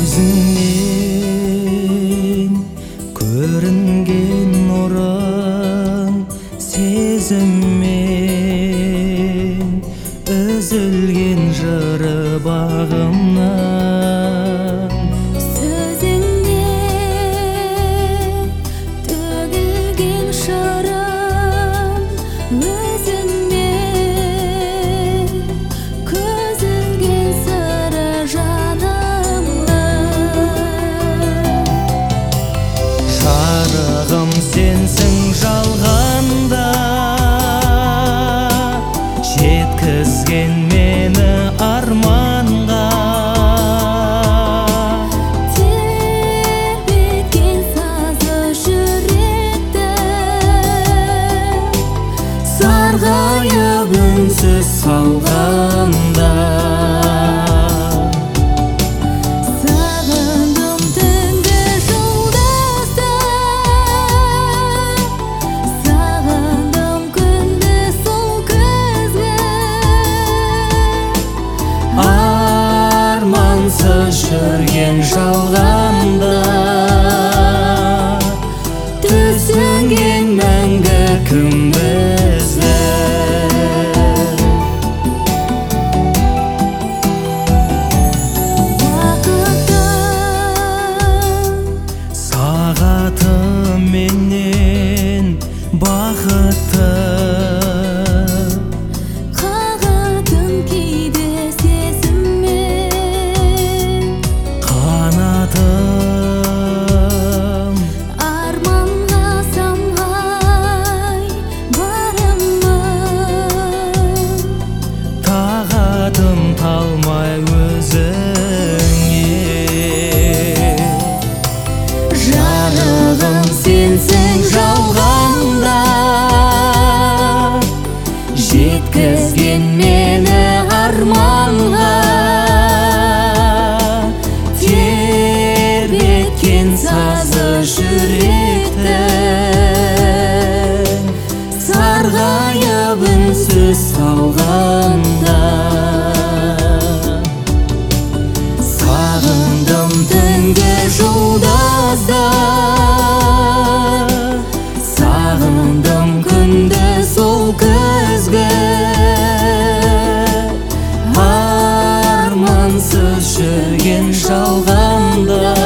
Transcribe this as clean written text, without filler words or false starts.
көзіңнен көрінген нұрың сезіммен үзілген жыры бағымнан сөзіңнен төгілген шырым өзіңнен көзілген сыры жарығым сенсің жалғанда жеткізген мені арманға тербеткен сазы жүректі сарғайып үнсіз салғанда жүрген жалғанда түсінген мәңгі кім бізді сағаты менен бақытты талмай өзіңе жарығым сенсің жалғанда жеткізген мені арманға тербеткен сазы жүректі сарғайып үнсіз салғанда түнгі жұлдызды сағындым күнді сол күзгі армансыз жүрген жалғанда